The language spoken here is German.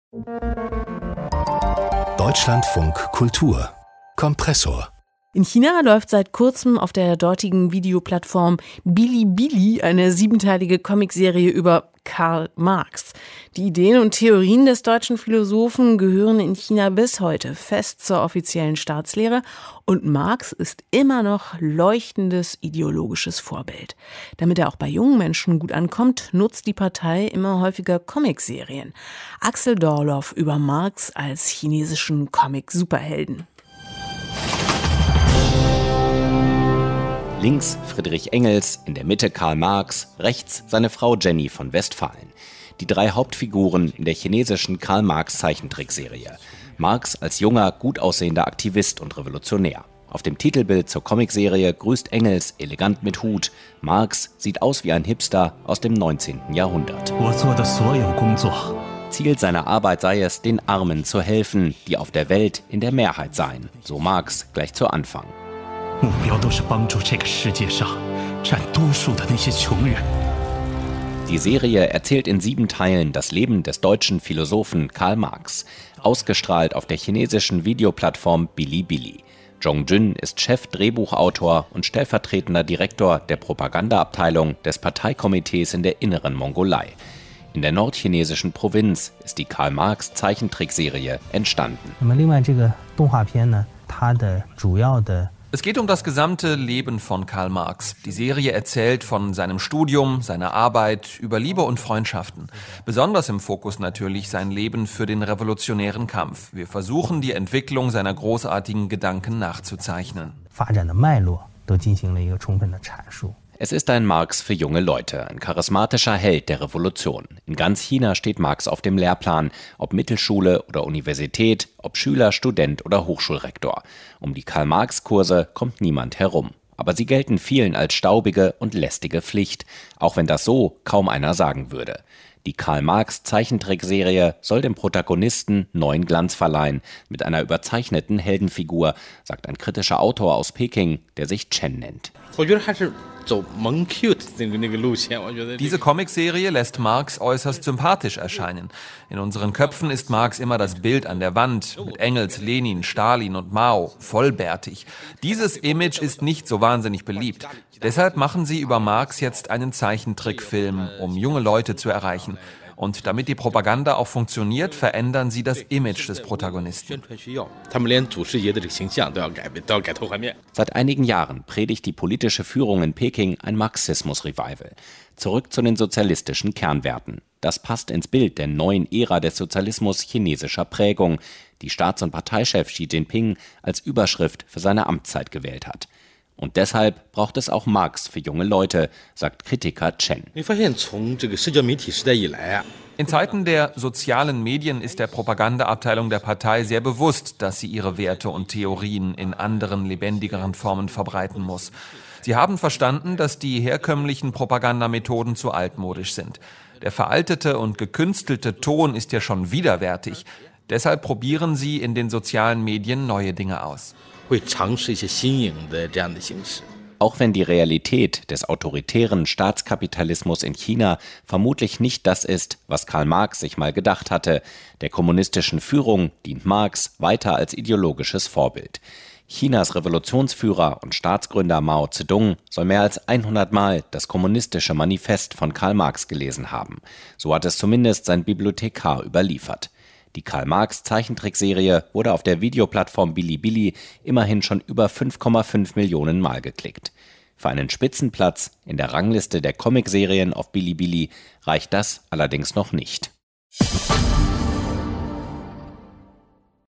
Deutschlandfunk Kultur Kompressor. In China läuft seit kurzem auf der dortigen Videoplattform Bilibili eine 7-teilige Comicserie über Karl Marx. Die Ideen und Theorien des deutschen Philosophen gehören in China bis heute fest zur offiziellen Staatslehre und Marx ist immer noch leuchtendes ideologisches Vorbild. Damit er auch bei jungen Menschen gut ankommt, nutzt die Partei immer häufiger Comicserien. Axel Dorloff über Marx als chinesischen Comic-Superhelden. Links Friedrich Engels, in der Mitte Karl Marx, rechts seine Frau Jenny von Westphalen. Die 3 Hauptfiguren in der chinesischen Karl-Marx-Zeichentrickserie. Marx als junger, gut aussehender Aktivist und Revolutionär. Auf dem Titelbild zur Comicserie grüßt Engels elegant mit Hut. Marx sieht aus wie ein Hipster aus dem 19. Jahrhundert. Ziel seiner Arbeit sei es, den Armen zu helfen, die auf der Welt in der Mehrheit seien. So Marx gleich zu Anfang. Die Serie erzählt in 7 Teilen das Leben des deutschen Philosophen Karl Marx, ausgestrahlt auf der chinesischen Videoplattform Bilibili. Zhong Jun ist Chef-Drehbuchautor und stellvertretender Direktor der Propagandaabteilung des Parteikomitees in der Inneren Mongolei. In der nordchinesischen Provinz ist die Karl-Marx-Zeichentrickserie entstanden. Es geht um das gesamte Leben von Karl Marx. Die Serie erzählt von seinem Studium, seiner Arbeit, über Liebe und Freundschaften. Besonders im Fokus natürlich sein Leben für den revolutionären Kampf. Wir versuchen, die Entwicklung seiner großartigen Gedanken nachzuzeichnen. Es ist ein Marx für junge Leute, ein charismatischer Held der Revolution. In ganz China steht Marx auf dem Lehrplan, ob Mittelschule oder Universität, ob Schüler, Student oder Hochschulrektor. Um die Karl-Marx-Kurse kommt niemand herum. Aber sie gelten vielen als staubige und lästige Pflicht, auch wenn das so kaum einer sagen würde. Die Karl-Marx-Zeichentrickserie soll dem Protagonisten neuen Glanz verleihen, mit einer überzeichneten Heldenfigur, sagt ein kritischer Autor aus Peking, der sich Chen nennt. Diese Comicserie lässt Marx äußerst sympathisch erscheinen. In unseren Köpfen ist Marx immer das Bild an der Wand, mit Engels, Lenin, Stalin und Mao, vollbärtig. Dieses Image ist nicht so wahnsinnig beliebt. Deshalb machen sie über Marx jetzt einen Zeichentrickfilm, um junge Leute zu erreichen. Und damit die Propaganda auch funktioniert, verändern sie das Image des Protagonisten. Seit einigen Jahren predigt die politische Führung in Peking ein Marxismus-Revival. Zurück zu den sozialistischen Kernwerten. Das passt ins Bild der neuen Ära des Sozialismus chinesischer Prägung, die Staats- und Parteichef Xi Jinping als Überschrift für seine Amtszeit gewählt hat. Und deshalb braucht es auch Marx für junge Leute, sagt Kritiker Chen. In Zeiten der sozialen Medien ist der Propagandaabteilung der Partei sehr bewusst, dass sie ihre Werte und Theorien in anderen, lebendigeren Formen verbreiten muss. Sie haben verstanden, dass die herkömmlichen Propagandamethoden zu altmodisch sind. Der veraltete und gekünstelte Ton ist ja schon widerwärtig. Deshalb probieren sie in den sozialen Medien neue Dinge aus. Auch wenn die Realität des autoritären Staatskapitalismus in China vermutlich nicht das ist, was Karl Marx sich mal gedacht hatte, der kommunistischen Führung dient Marx weiter als ideologisches Vorbild. Chinas Revolutionsführer und Staatsgründer Mao Zedong soll mehr als 100 Mal das kommunistische Manifest von Karl Marx gelesen haben. So hat es zumindest sein Bibliothekar überliefert. Die Karl-Marx-Zeichentrickserie wurde auf der Videoplattform Bilibili immerhin schon über 5,5 Millionen Mal geklickt. Für einen Spitzenplatz in der Rangliste der Comicserien auf Bilibili reicht das allerdings noch nicht.